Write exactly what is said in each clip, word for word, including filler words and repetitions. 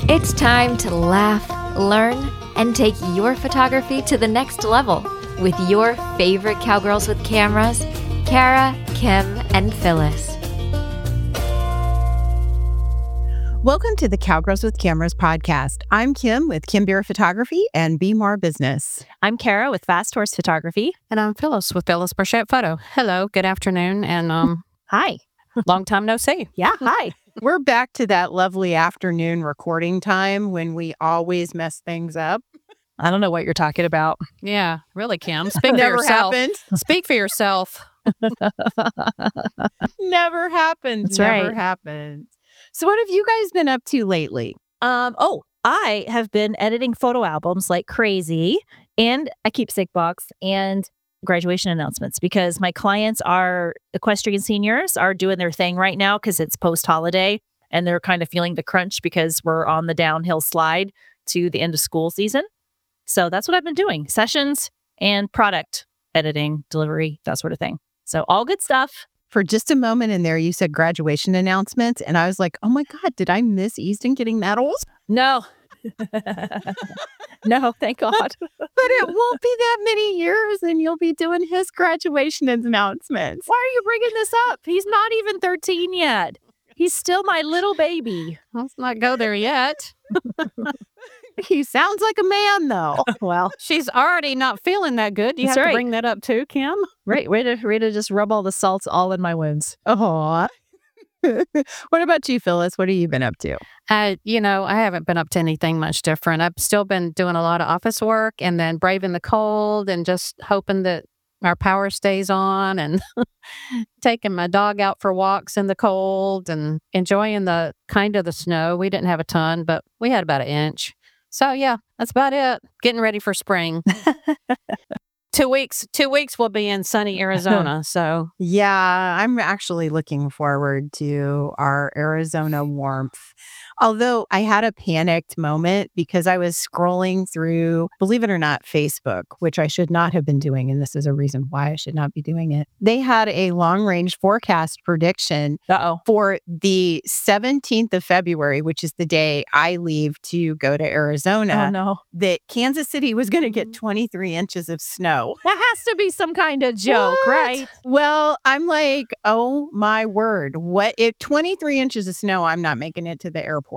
It's time to laugh, learn, and take your photography to the next level with your favorite cowgirls with cameras, Kara, Kim, and Phyllis. Welcome to the Cowgirls with Cameras podcast. I'm Kim with Kim Beer Photography and Be More Business. I'm Kara with Fast Horse Photography. And I'm Phyllis with Phyllis Burchett Photo. Hello, good afternoon, and um, Hi. long time no see. Yeah, hi. We're back to that lovely afternoon recording time when we always mess things up. I don't know what you're talking about. Yeah, really, Kim. Speak for Never yourself. happened. Speak for yourself. Never happens. That's Never right. happens. So what have you guys been up to lately? Um, oh, I have been editing photo albums like crazy, and a keepsake box and graduation announcements because my clients are equestrian seniors are doing their thing right now because it's post-holiday and they're kind of feeling the crunch because we're on the downhill slide to the end of school season. So that's what I've been doing, sessions and product editing, delivery, that sort of thing. So all good stuff. For just a moment in there, you said graduation announcements, and I was like, oh my God, did I miss Easton getting medals? No. No, thank God. But it won't be that many years, and you'll be doing his graduation announcements. Why are you bringing this up? He's not even thirteen yet. He's still my little baby. Let's not go there yet. He sounds like a man, though. Well, She's already not feeling that good. You That's have right. to bring that up too, Kim. right, way to, way to just rub all the salts all in my wounds. Oh. What about you, Phyllis? What have you been up to? Uh, you know, I haven't been up to anything much different. I've still been doing a lot of office work and then braving the cold and just hoping that our power stays on and taking my dog out for walks in the cold and enjoying the kind of the snow. We didn't have a ton, but we had about an inch. So yeah, that's about it. Getting ready for spring. Two weeks, two weeks we'll be in sunny Arizona. So Yeah, I'm actually looking forward to our Arizona warmth. Although I had a panicked moment because I was scrolling through, believe it or not, Facebook, which I should not have been doing. And this is a reason why I should not be doing it. They had a long range forecast prediction Uh-oh. for the seventeenth of February, which is the day I leave to go to Arizona, Oh, no. that Kansas City was going to get twenty-three inches of snow. That has to be some kind of joke, What? right? Well, I'm like, oh my word. What if twenty-three inches of snow, I'm not making it to the airport.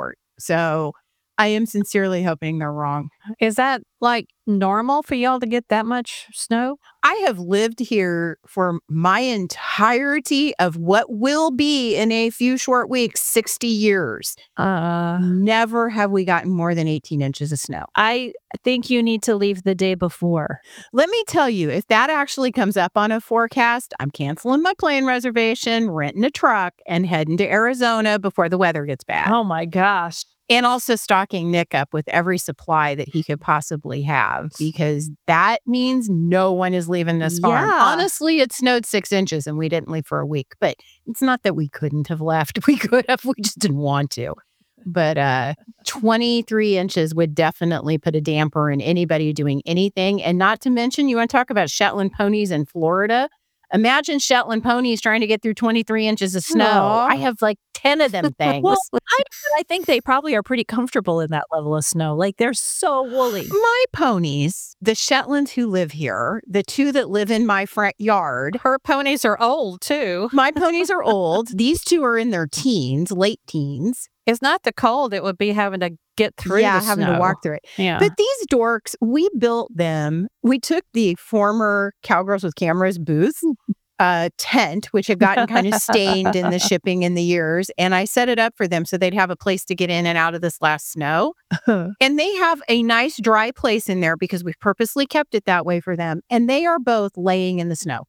So I am sincerely hoping they're wrong. is that like normal for y'all to get that much snow? I have lived here for my entirety of what will be in a few short weeks, sixty years. Uh, Never have we gotten more than eighteen inches of snow. I think you need to leave the day before. Let me tell you, if that actually comes up on a forecast, I'm canceling my plane reservation, renting a truck, and heading to Arizona before the weather gets bad. Oh, my gosh. And also stocking Nick up with every supply that he could possibly have, because that means no one is leaving this farm. Yeah. Honestly, it snowed six inches and we didn't leave for a week, but it's not that we couldn't have left. We could have, we just didn't want to. But uh, twenty-three inches would definitely put a damper in anybody doing anything. And not to mention, you want to talk about Shetland ponies in Florida? Imagine Shetland ponies trying to get through twenty-three inches of snow. Aw. I have like ten of them things. Well, I, I think they probably are pretty comfortable in that level of snow. Like, they're so woolly. My ponies, the Shetlands who live here, the two that live in my front yard, her ponies are old too. my ponies are old. These two are in their teens, late teens. It's not the cold; it would be having to get through. yeah, the having snow. to walk through it. Yeah, But these dorks, we built them. We took the former Cowgirls with Cameras booth uh, tent, which had gotten kind of stained in the shipping in the years, and I set it up for them so they'd have a place to get in and out of this last snow. And they have a nice dry place in there because we've purposely kept it that way for them. And they are both laying in the snow.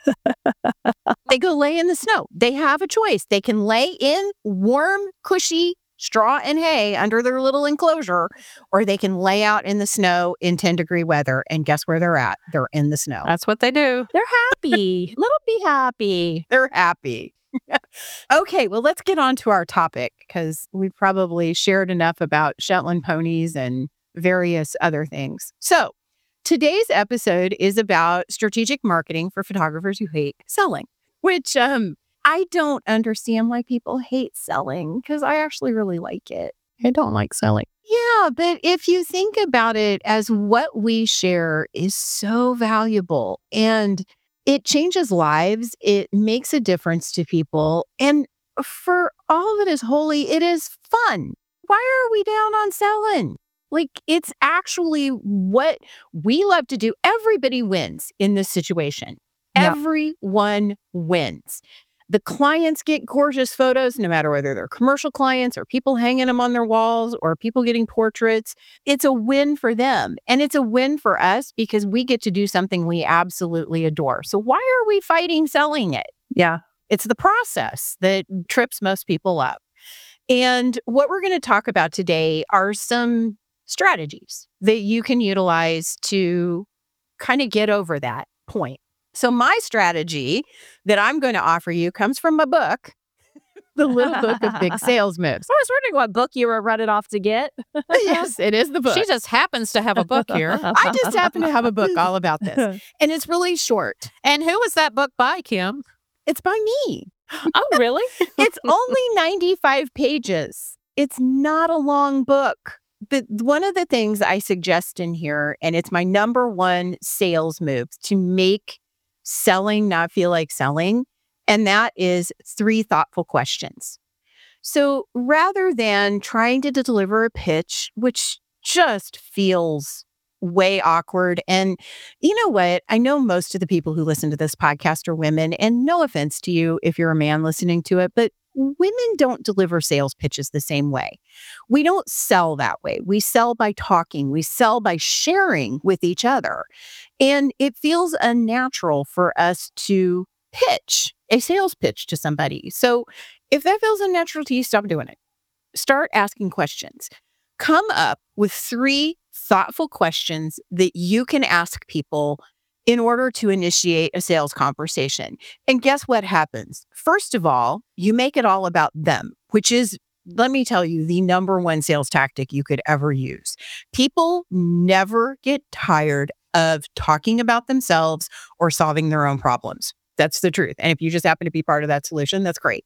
They go lay in the snow. They have a choice. They can lay in warm, cushy straw and hay under their little enclosure, or they can lay out in the snow in ten degree weather. And guess where they're at? They're in the snow. that's what they do. They're happy. Let them be happy. They're happy. Okay, well, let's get on to our topic because we've probably shared enough about Shetland ponies and various other things. So today's episode is about strategic marketing for photographers who hate selling, which um, I don't understand why people hate selling because I actually really like it. I don't like selling. Yeah, but if you think about it as what we share is so valuable and it changes lives, it makes a difference to people. And for all that is holy, it is fun. Why are we down on selling? Like, it's actually what we love to do. Everybody wins in this situation. Yep. Everyone wins. The clients get gorgeous photos, no matter whether they're commercial clients or people hanging them on their walls or people getting portraits. It's a win for them. And it's a win for us because we get to do something we absolutely adore. So why are we fighting selling it? Yeah. It's the process that trips most people up. And what we're going to talk about today are some strategies that you can utilize to kind of get over that point. So my strategy that I'm going to offer you comes from my book, The Little Book of Big Sales Moves. I was wondering what book you were running off to get. Yes, it is the book. She just happens to have a book here. I just happen to have a book all about this. And it's really short. And who was that book by, Kim? It's by me. Oh, really? It's only ninety-five pages. It's not a long book. But one of the things I suggest in here, and it's my number one sales move to make selling not feel like selling, and that is three thoughtful questions. So rather than trying to deliver a pitch, which just feels way awkward. And you know what? I know most of the people who listen to this podcast are women, and no offense to you if you're a man listening to it, but women don't deliver sales pitches the same way. We don't sell that way. We sell by talking. We sell by sharing with each other. And it feels unnatural for us to pitch a sales pitch to somebody. So if that feels unnatural to you, stop doing it. Start asking questions. Come up with three thoughtful questions that you can ask people in order to initiate a sales conversation. And guess what happens? First of all, you make it all about them, which is, let me tell you, the number one sales tactic you could ever use. People never get tired of talking about themselves or solving their own problems. That's the truth. And if you just happen to be part of that solution, that's great.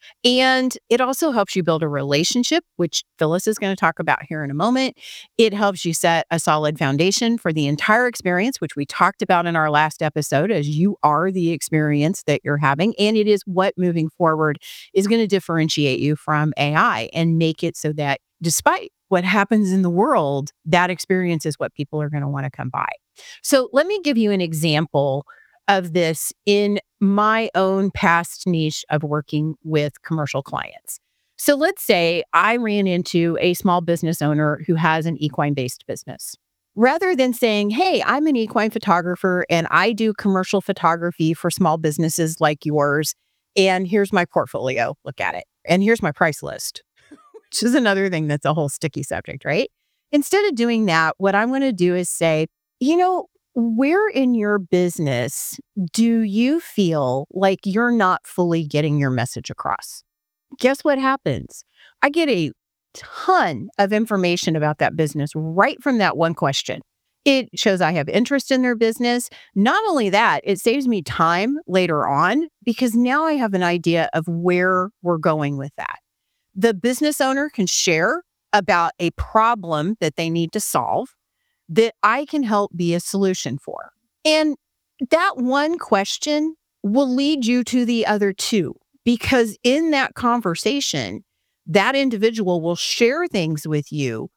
And it also helps you build a relationship, which Phyllis is going to talk about here in a moment. It helps you set a solid foundation for the entire experience, which we talked about in our last episode, as you are the experience that you're having. And it is what moving forward is going to differentiate you from A I and make it so that despite what happens in the world, that experience is what people are going to want to come by. So let me give you an example of this in my own past niche of working with commercial clients. So let's say I ran into a small business owner who has an equine-based business. Rather than saying, hey, I'm an equine photographer and I do commercial photography for small businesses like yours, and here's my portfolio, look at it. And here's my price list, which is another thing that's a whole sticky subject, right? Instead of doing that, what I'm going to do is say, you know, where in your business do you feel like you're not fully getting your message across? Guess what happens? I get a ton of information about that business right from that one question. It shows I have interest in their business. Not only that, it saves me time later on because now I have an idea of where we're going with that. The business owner can share about a problem that they need to solve that I can help be a solution for. And that one question will lead you to the other two, because in that conversation, that individual will share things with you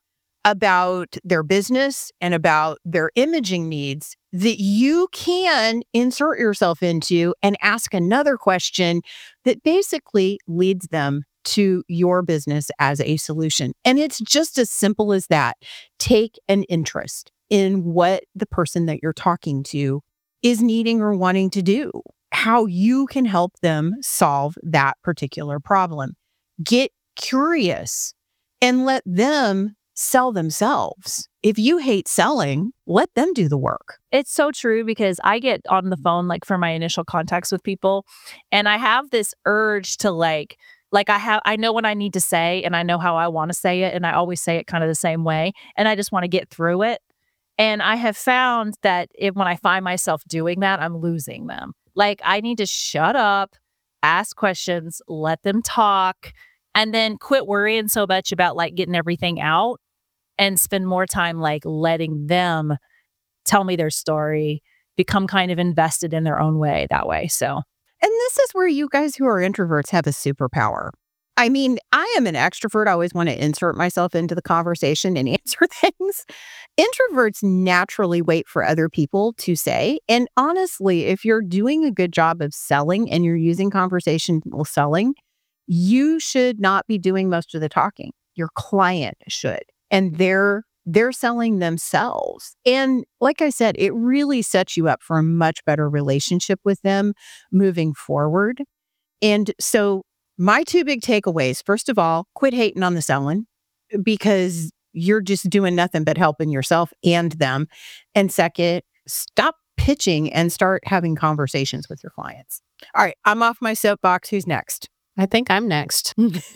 about their business and about their imaging needs that you can insert yourself into and ask another question that basically leads them to your business as a solution. And it's just as simple as that. Take an interest in what the person that you're talking to is needing or wanting to do, how you can help them solve that particular problem. Get curious and let them sell themselves. If you hate selling, let them do the work. It's so true because I get on the phone like for my initial contacts with people and I have this urge to like, like I have, I know what I need to say and I know how I want to say it. And I always say it kind of the same way. And I just want to get through it. And I have found that if, when I find myself doing that, I'm losing them. Like I need to shut up, ask questions, let them talk, and then quit worrying so much about like getting everything out and spend more time like letting them tell me their story, become kind of invested in their own way that way. So, And this is where you guys who are introverts have a superpower. I mean, I am an extrovert. I always want to insert myself into the conversation and answer things. Introverts naturally wait for other people to say. And honestly, if you're doing a good job of selling and you're using conversational selling, you should not be doing most of the talking. Your client should. And they're they're selling themselves. And like I said, it really sets you up for a much better relationship with them moving forward. And so my two big takeaways, first of all, quit hating on the selling because you're just doing nothing but helping yourself and them. And second, stop pitching and start having conversations with your clients. All right, I'm off my soapbox. Who's next? I think I'm next.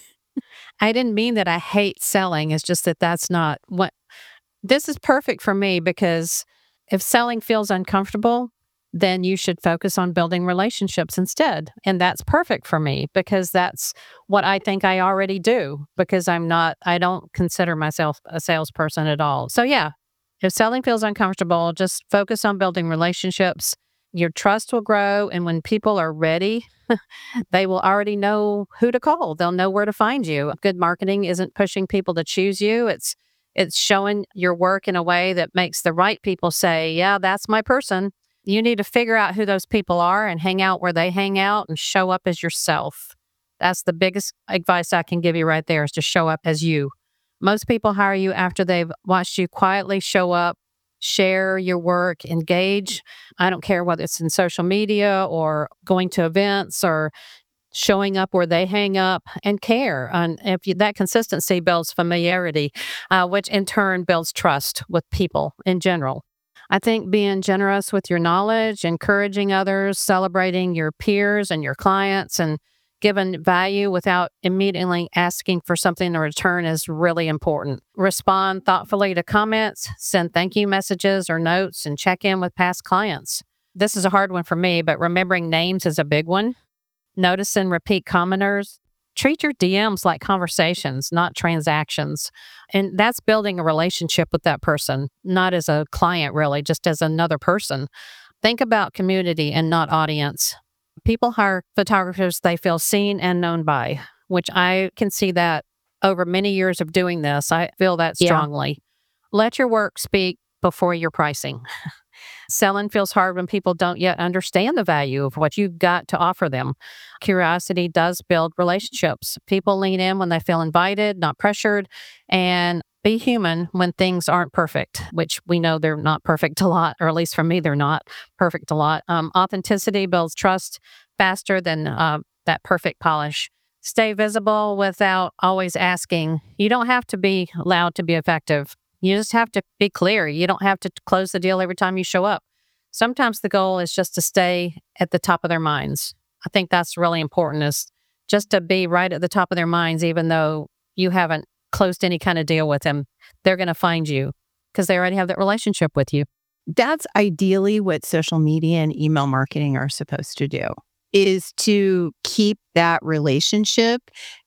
I didn't mean that I hate selling. It's just that that's not what this is perfect for me, because if selling feels uncomfortable, then you should focus on building relationships instead. And that's perfect for me because that's what I think I already do, because I'm not, I don't consider myself a salesperson at all. So yeah, if selling feels uncomfortable, just focus on building relationships. Your trust will grow. And when people are ready, they will already know who to call. They'll know where to find you. Good marketing isn't pushing people to choose you. It's it's showing your work in a way that makes the right people say, yeah, that's my person. You need to figure out who those people are and hang out where they hang out and show up as yourself. That's the biggest advice I can give you right there, is to show up as you. Most people hire you after they've watched you quietly show up, share your work, engage. I don't care whether it's in social media or going to events or showing up where they hang up, and care. And if you, that consistency builds familiarity, uh, which in turn builds trust with people in general. I think being generous with your knowledge, encouraging others, celebrating your peers and your clients, and giving value without immediately asking for something in return is really important. Respond thoughtfully to comments, send thank you messages or notes, and check in with past clients. This is a hard one for me, but remembering names is a big one. Notice and repeat commenters. Treat your D Ms like conversations, not transactions. And that's building a relationship with that person, not as a client really, just as another person. Think about community and not audience. People hire photographers they feel seen and known by, which I can see that over many years of doing this. I feel that Yeah. strongly. Let your work speak before your pricing. Selling feels hard when people don't yet understand the value of what you've got to offer them. Curiosity does build relationships. People lean in when they feel invited, not pressured, and be human when things aren't perfect, which we know they're not perfect a lot, or at least for me, they're not perfect a lot. Um, authenticity builds trust faster than uh, that perfect polish. Stay visible without always asking. You don't have to be loud to be effective. You just have to be clear. You don't have to close the deal every time you show up. Sometimes the goal is just to stay at the top of their minds. I think that's really important, is just to be right at the top of their minds, even though you haven't closed any kind of deal with them. They're going to find you because they already have that relationship with you. That's ideally what social media and email marketing are supposed to do, is to keep that relationship,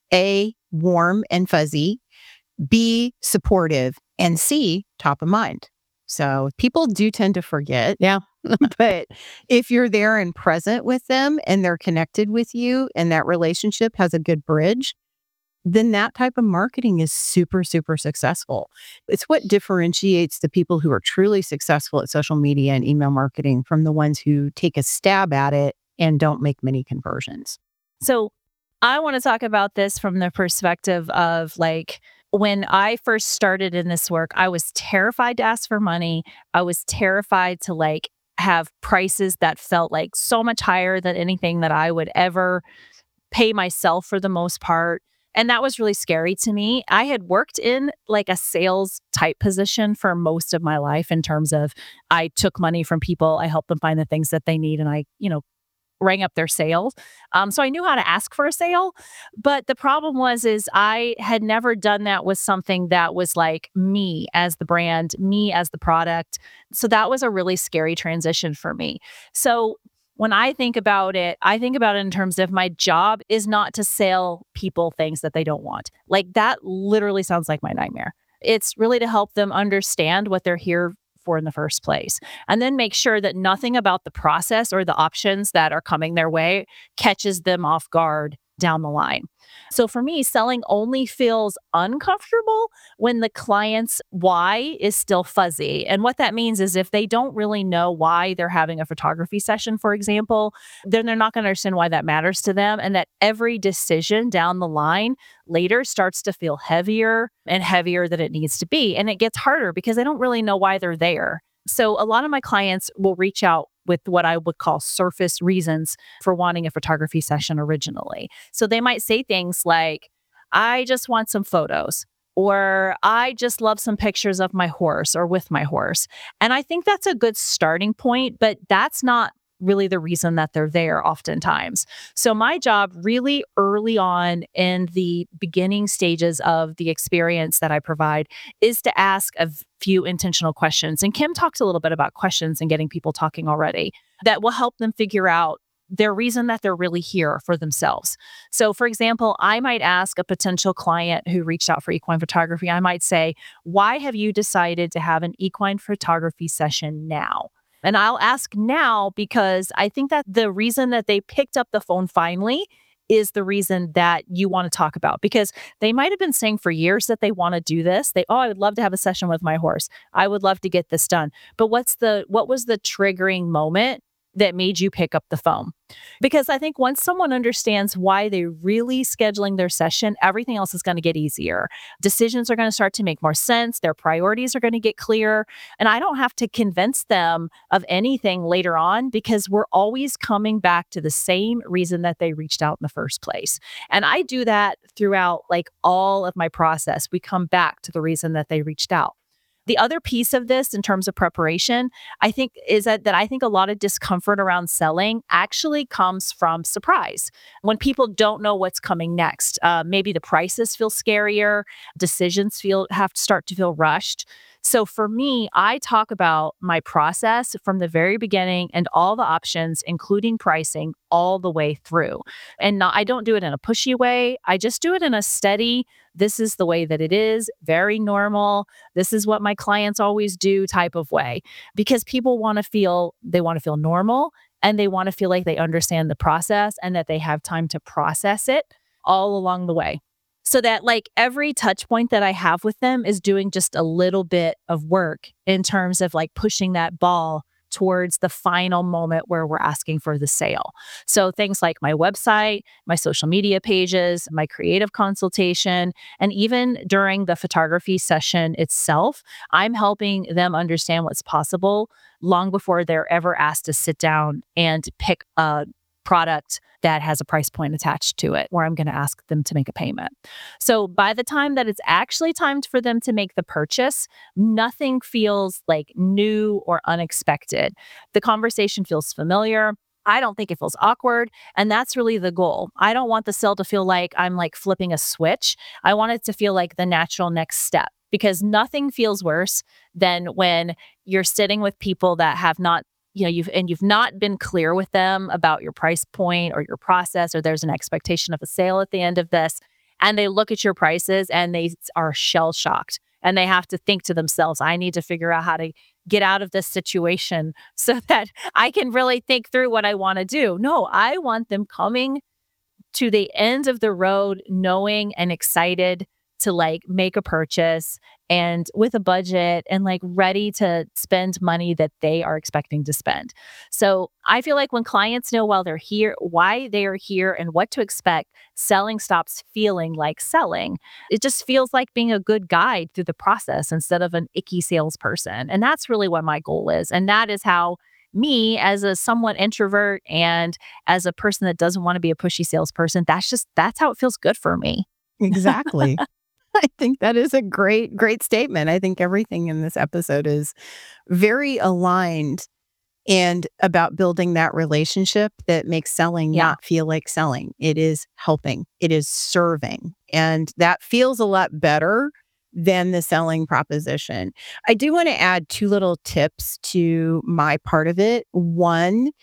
A, warm and fuzzy, B, supportive, and C, top of mind. So people do tend to forget. Yeah. But if you're there and present with them and they're connected with you and that relationship has a good bridge, then that type of marketing is super, super successful. It's what differentiates the people who are truly successful at social media and email marketing from the ones who take a stab at it and don't make many conversions. So I want to talk about this from the perspective of like, when I first started in this work, I was terrified to ask for money. I was terrified to like have prices that felt like so much higher than anything that I would ever pay myself for the most part. And that was really scary to me. I had worked in like a sales type position for most of my life, in terms of I took money from people, I helped them find the things that they need, and I, you know, rang up their sales. Um, so I knew how to ask for a sale. But the problem was, is I had never done that with something that was like me as the brand, me as the product. So that was a really scary transition for me. So when I think about it, I think about it in terms of my job is not to sell people things that they don't want. Like that literally sounds like my nightmare. It's really to help them understand what they're here for in the first place, and then make sure that nothing about the process or the options that are coming their way catches them off guard down the line. So for me, selling only feels uncomfortable when the client's why is still fuzzy. And what that means is if they don't really know why they're having a photography session, for example, then they're not going to understand why that matters to them. And that every decision down the line later starts to feel heavier and heavier than it needs to be. And it gets harder because they don't really know why they're there. So a lot of my clients will reach out with what I would call surface reasons for wanting a photography session originally. So they might say things like, I just want some photos, or I just love some pictures of my horse or with my horse. And I think that's a good starting point, but that's not really the reason that they're there oftentimes. So my job really early on in the beginning stages of the experience that I provide is to ask a few intentional questions. And Kim talked a little bit about questions and getting people talking already that will help them figure out their reason that they're really here for themselves. So for example, I might ask a potential client who reached out for equine photography, I might say, why have you decided to have an equine photography session now? And I'll ask now because I think that the reason that they picked up the phone finally is the reason that you want to talk about, because they might have been saying for years that they want to do this. They, oh, I would love to have a session with my horse. I would love to get this done. But what's the, what was the triggering moment that made you pick up the phone? Because I think once someone understands why they're really scheduling their session, everything else is going to get easier. Decisions are going to start to make more sense. Their priorities are going to get clearer. And I don't have to convince them of anything later on because we're always coming back to the same reason that they reached out in the first place. And I do that throughout like all of my process. We come back to the reason that they reached out. The other piece of this in terms of preparation, I think is that, that I think a lot of discomfort around selling actually comes from surprise. When people don't know what's coming next, uh, maybe the prices feel scarier, decisions feel have to start to feel rushed. So for me, I talk about my process from the very beginning and all the options, including pricing, all the way through. And not, I don't do it in a pushy way. I just do it in a steady, this is the way that it is, very normal. This is what my clients always do type of way. Because people want to feel, they want to feel normal and they want to feel like they understand the process and that they have time to process it all along the way. So that like every touch point that I have with them is doing just a little bit of work in terms of like pushing that ball towards the final moment where we're asking for the sale. So things like my website, my social media pages, my creative consultation, and even during the photography session itself, I'm helping them understand what's possible long before they're ever asked to sit down and pick a product that has a price point attached to it, where I'm going to ask them to make a payment. So by the time that it's actually time for them to make the purchase, nothing feels like new or unexpected. The conversation feels familiar. I don't think it feels awkward. And that's really the goal. I don't want the sale to feel like I'm like flipping a switch. I want it to feel like the natural next step, because nothing feels worse than when you're sitting with people that have not you know, you've, and you've not been clear with them about your price point or your process, or there's an expectation of a sale at the end of this. And they look at your prices and they are shell shocked and they have to think to themselves, I need to figure out how to get out of this situation so that I can really think through what I want to do. No, I want them coming to the end of the road, knowing and excited to like make a purchase and with a budget and like ready to spend money that they are expecting to spend. So I feel like when clients know while they're here, why they are here and what to expect, selling stops feeling like selling. It just feels like being a good guide through the process instead of an icky salesperson. And that's really what my goal is. And that is how me, as a somewhat introvert and as a person that doesn't want to be a pushy salesperson, that's just, that's how it feels good for me. Exactly. I think that is a great, great statement. I think everything in this episode is very aligned and about building that relationship that makes selling Yeah. not feel like selling. It is helping. It is serving. And that feels a lot better than the selling proposition. I do want to add two little tips to my part of it. One,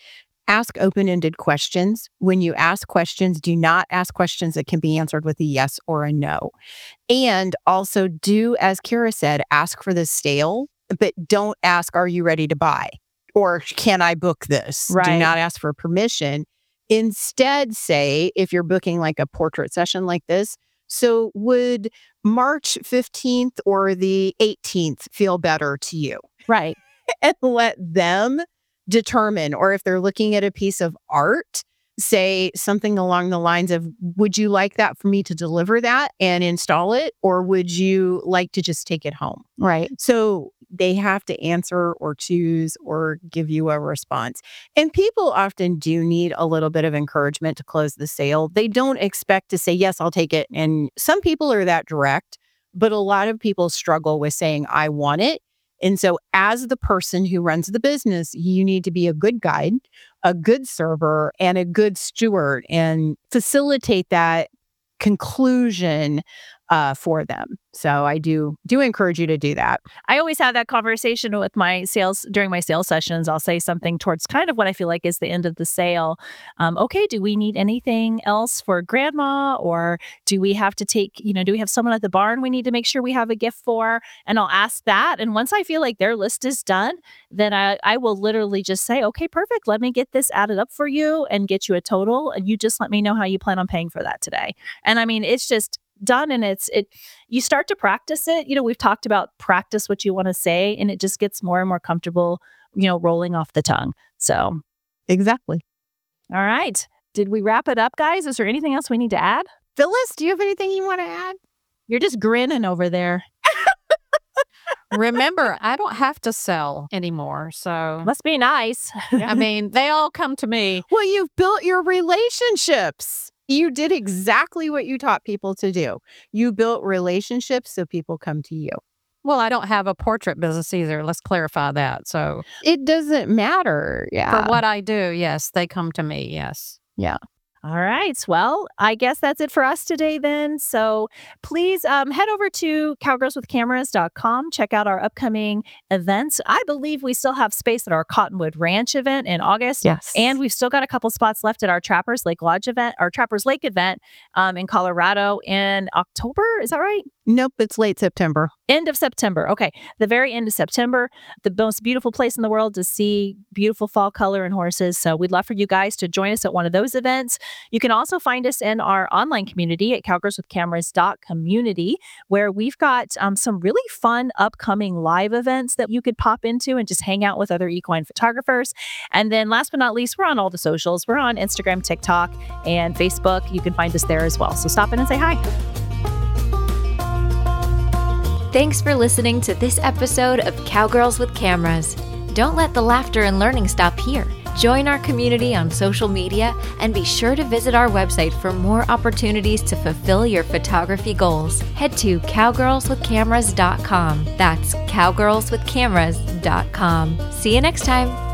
ask open-ended questions. When you ask questions, do not ask questions that can be answered with a yes or a no. And also do, as Kara said, ask for the sale, but don't ask, are you ready to buy? Or can I book this? Right. Do not ask for permission. Instead, say, if you're booking like a portrait session like this, so would March fifteenth or the eighteenth feel better to you? Right. And let them determine, or if they're looking at a piece of art, say something along the lines of, would you like that for me to deliver that and install it? Or would you like to just take it home? Right. So they have to answer or choose or give you a response. And people often do need a little bit of encouragement to close the sale. They don't expect to say, yes, I'll take it. And some people are that direct, but a lot of people struggle with saying, I want it. And so as the person who runs the business, you need to be a good guide, a good server, and a good steward and facilitate that conclusion uh, for them. So I do do encourage you to do that. I always have that conversation with my sales during my sales sessions. I'll say something towards kind of what I feel like is the end of the sale. Um, okay, do we need anything else for grandma? Or do we have to take, you know, do we have someone at the barn we need to make sure we have a gift for? And I'll ask that. And once I feel like their list is done, then I, I will literally just say, okay, perfect. Let me get this added up for you and get you a total. And you just let me know how you plan on paying for that today. And I mean, it's just done, and it's it you start to practice it. You know, we've talked about practice what you want to say, and it just gets more and more comfortable, you know, rolling off the tongue. So Exactly. all right, did we wrap it up, guys? Is there anything else we need to add? Phyllis, do you have anything you want to add? You're just grinning over there. Remember, I don't have to sell anymore. So, Must be nice. I mean, they all come to me. Well, you've built your relationships. You did exactly what you taught people to do. You built relationships so people come to you. Well, I don't have a portrait business either. Let's clarify that. So, It doesn't matter. Yeah. for what I do, yes, they come to me. Yes. Yeah. All right. Well, I guess that's it for us today then. So please um, head over to cowgirls with cameras dot com. Check out our upcoming events. I believe we still have space at our Cottonwood Ranch event in August. Yes. And we've still got a couple spots left at our Trappers Lake Lodge event, our Trappers Lake event um, in Colorado in October. Is that right? Nope, it's late September. End of September. Okay. The very end of September, the most beautiful place in the world to see beautiful fall color and horses. So we'd love for you guys to join us at one of those events. You can also find us in our online community at cowgirls with cameras dot community, where we've got um, some really fun upcoming live events that you could pop into and just hang out with other equine photographers. And then last but not least, we're on all the socials. We're on Instagram, TikTok, and Facebook. You can find us there as well. So stop in and say hi. Thanks for listening to this episode of Cowgirls with Cameras. Don't let the laughter and learning stop here. Join our community on social media and be sure to visit our website for more opportunities to fulfill your photography goals. Head to cowgirls with cameras dot com. That's cowgirls with cameras dot com. See you next time.